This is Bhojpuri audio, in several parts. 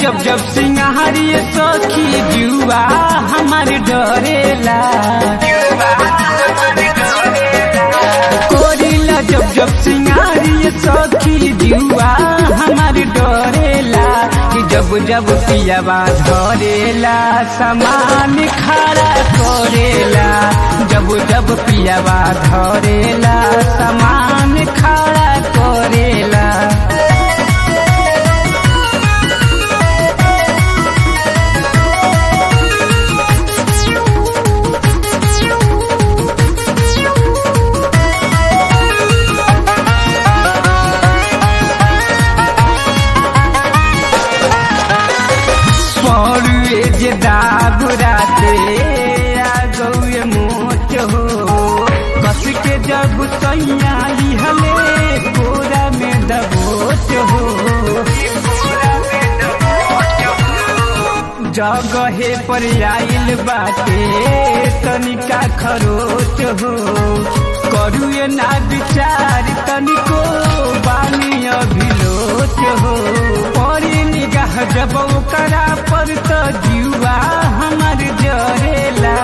जब जब सिंगारी सखी जुआ हमार डरेला। कोरिला जब जब सिंगारी सखी जुआ हमार डरेला। कि जब जब पियावा धरेला सामान खड़ा करेला। जब जब पियावा धरेला सामान खड़ा करेला। जे दागुराते आ गौए मोच हो। कस के जब सैया लिहले कोरा में दबोच हो। जगहे पर आइल बाटे तनिका खरोच हो। करुए ना विचार तनिको बानी अभिलोच हो। परी निगाह जब ओकरा पर तो जुआ हमार जरेला।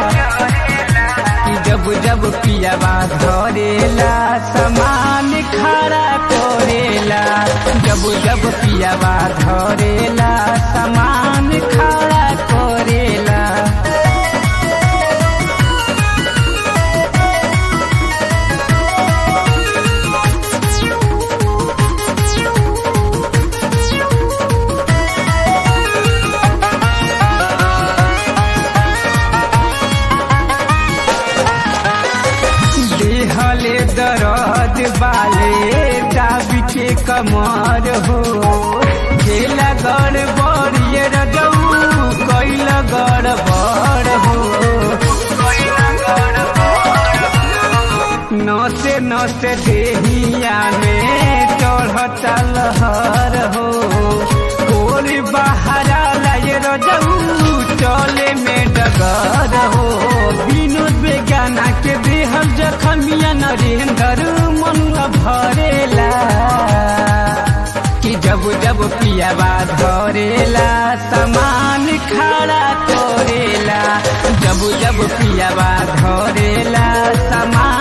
कि जब जब पियावा धरेला सामान खड़ा करेला। जब जब पियावा धरेला सामान खड़ा करेला। देहले दर्द बाले दाबी के कमर हो। खेला गड़बड़ ये रजऊ कैला गड़बड़ हो। नसे नसे देहिया में चढ़ता लहर हो। कोरी बहारा लाए रजऊ चले में डगर हो। विनोद बेगाना के देहल जखमिया नरेंद्र मन भरेला। कि जब जब पियावा धरेला सामान खड़ा करेला। जब जब पियावा धरेला सामान